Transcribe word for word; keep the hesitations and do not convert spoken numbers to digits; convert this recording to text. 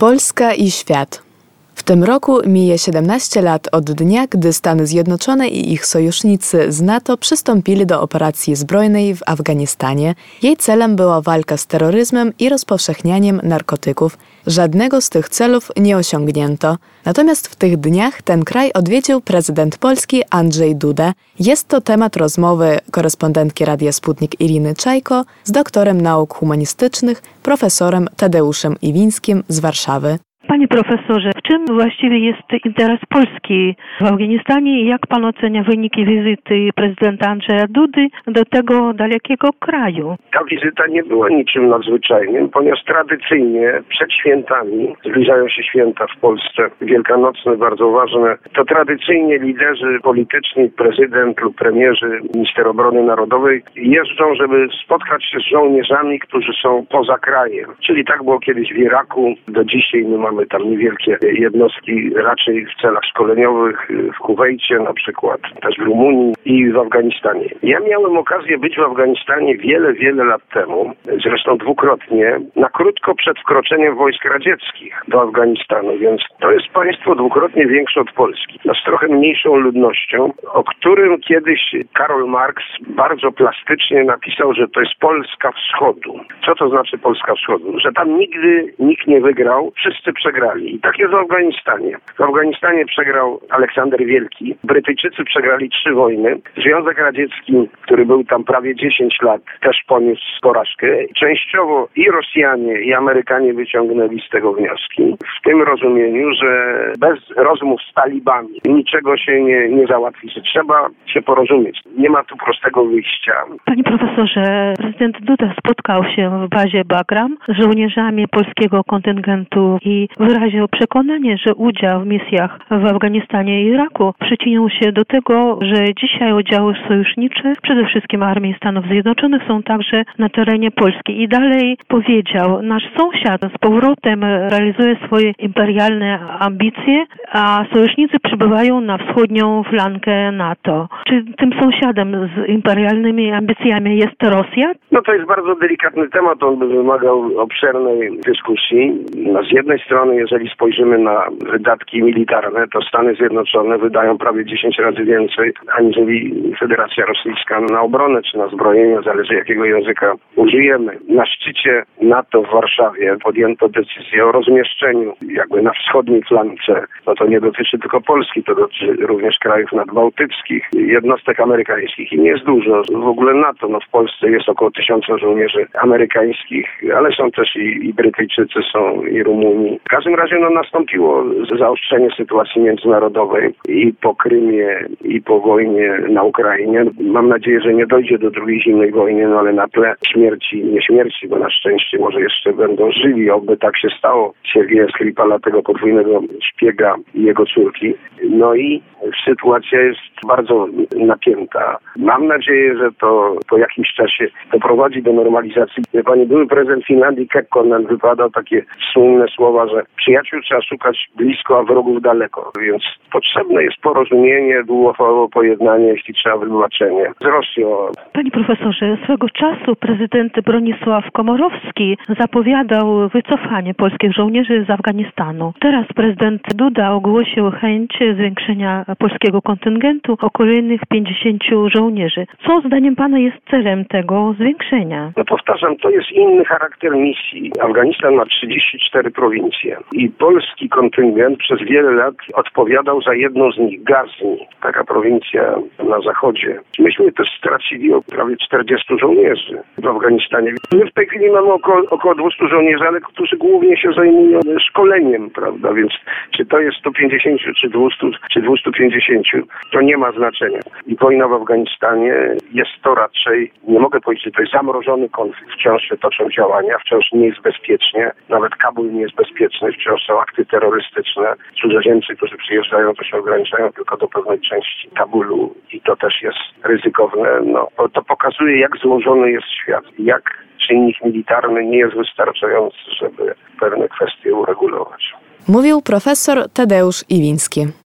Polska i świat. W tym roku mije siedemnaście lat od dnia, gdy Stany Zjednoczone i ich sojusznicy z NATO przystąpili do operacji zbrojnej w Afganistanie. Jej celem była walka z terroryzmem i rozpowszechnianiem narkotyków. Żadnego z tych celów nie osiągnięto. Natomiast w tych dniach ten kraj odwiedził prezydent Polski Andrzej Duda. Jest to temat rozmowy korespondentki Radia Sputnik Iriny Czajko z doktorem nauk humanistycznych, profesorem Tadeuszem Iwińskim z Warszawy. Panie profesorze, w czym właściwie jest interes Polski w Afganistanie i jak pan ocenia wyniki wizyty prezydenta Andrzeja Dudy do tego dalekiego kraju? Ta wizyta nie była niczym nadzwyczajnym, ponieważ tradycyjnie przed świętami, zbliżają się święta w Polsce, wielkanocne, bardzo ważne, to tradycyjnie liderzy polityczni, prezydent lub premierzy, minister obrony narodowej jeżdżą, żeby spotkać się z żołnierzami, którzy są poza krajem. Czyli tak było kiedyś w Iraku, do dzisiaj my mamy Mamy tam niewielkie jednostki, raczej w celach szkoleniowych, w Kuwejcie na przykład, też w Rumunii i w Afganistanie. Ja miałem okazję być w Afganistanie wiele, wiele lat temu, zresztą dwukrotnie, na krótko przed wkroczeniem wojsk radzieckich do Afganistanu, więc to jest państwo dwukrotnie większe od Polski, z trochę mniejszą ludnością, o którym kiedyś Karol Marx bardzo plastycznie napisał, że to jest Polska Wschodu. Co to znaczy Polska Wschodu? Że tam nigdy nikt nie wygrał, wszyscy przegrali. I tak jest w Afganistanie. W Afganistanie przegrał Aleksander Wielki. Brytyjczycy przegrali trzy wojny. Związek Radziecki, który był tam prawie dziesięć lat, też poniósł porażkę. Częściowo i Rosjanie, i Amerykanie wyciągnęli z tego wnioski. W tym rozumieniu, że bez rozmów z talibami niczego się nie, nie załatwi, że trzeba się porozumieć. Nie ma tu prostego wyjścia. Panie profesorze, prezydent Duda spotkał się w bazie Bagram z żołnierzami polskiego kontyngentu i wyraził przekonanie, że udział w misjach w Afganistanie i Iraku przyczynił się do tego, że dzisiaj oddziały sojusznicze, przede wszystkim Armii Stanów Zjednoczonych, są także na terenie Polski. I dalej powiedział, nasz sąsiad z powrotem realizuje swoje imperialne ambicje, a sojusznicy przybywają na wschodnią flankę NATO. Czy tym sąsiadem z imperialnymi ambicjami jest Rosja? No to jest bardzo delikatny temat, on by wymagał obszernej dyskusji. No, z jednej strony, jeżeli spojrzymy na wydatki militarne, to Stany Zjednoczone wydają prawie dziesięć razy więcej, aniżeli Federacja Rosyjska na obronę czy na zbrojenie, zależy jakiego języka użyjemy. Na szczycie NATO w Warszawie podjęto decyzję o rozmieszczeniu jakby na wschodniej flance. No to nie dotyczy tylko Polski, to dotyczy również krajów nadbałtyckich, jednostek amerykańskich i nie jest dużo. W ogóle NATO, no w Polsce jest około tysiąca żołnierzy amerykańskich, ale są też i, i Brytyjczycy, są i Rumuni. W każdym razie no, nastąpiło zaostrzenie sytuacji międzynarodowej i po Krymie, i po wojnie na Ukrainie. Mam nadzieję, że nie dojdzie do drugiej zimnej wojny, no ale na tle śmierci, nie śmierci, bo na szczęście może jeszcze będą żyli, oby tak się stało. Siergieja Skripala, tego podwójnego szpiega i jego córki. No i sytuacja jest bardzo napięta. Mam nadzieję, że to po jakimś czasie doprowadzi do normalizacji. Pani były prezydent Finlandii Kekkonen wypowiadał takie słynne słowa, że przyjaciół trzeba szukać blisko, a wrogów daleko. Więc potrzebne jest porozumienie, długofalowe pojednanie, jeśli trzeba wybaczenie z Rosją. Panie profesorze, swego czasu prezydent Bronisław Komorowski zapowiadał wycofanie polskich żołnierzy z Afganistanu. Teraz prezydent Duda ogłosił chęć zwiększenia polskiego kontyngentu o kolejnych pięćdziesięciu żołnierzy. Co zdaniem pana jest celem tego zwiększenia? No powtarzam, to jest inny charakter misji. Afganistan ma trzydzieści cztery prowincje i polski kontyngent przez wiele lat odpowiadał za jedną z nich, Gazni, taka prowincja na zachodzie. Myśmy też stracili prawie czterdziestu żołnierzy w Afganistanie. My w tej chwili mamy około, około dwieście żołnierzy, ale którzy głównie się zajmują szkoleniem, prawda, więc czy to jest sto pięćdziesiąt, czy dwieście, czy dwieście pięćdziesiąt, to nie ma znaczenia. I wojna w Afganistanie jest to raczej, nie mogę powiedzieć, że to jest zamrożony konflikt. Wciąż się toczą działania, wciąż nie jest bezpiecznie, nawet Kabul nie jest bezpieczny, wciąż są akty terrorystyczne. Cudzoziemcy, którzy przyjeżdżają, to się ograniczają tylko do pewnej części Kabulu i to też jest ryzykowne. No, to pokazuje, jak złożony jest świat, jak czynnik militarny nie jest wystarczający, żeby pewne kwestie uregulować. Mówił profesor Tadeusz Iwiński.